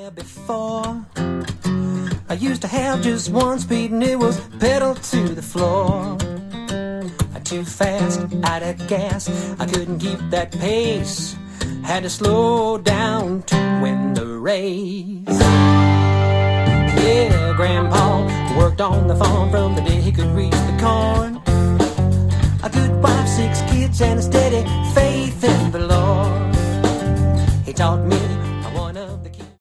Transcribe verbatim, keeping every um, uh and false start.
there before. I used to have just one speed and it was pedal to the floor. Too fast, out of gas, I couldn't keep that pace. Had to slow down to win the race. Yeah, Grandpa worked on the farm from the day he could reach the corn. A good wife, six kids, and a steady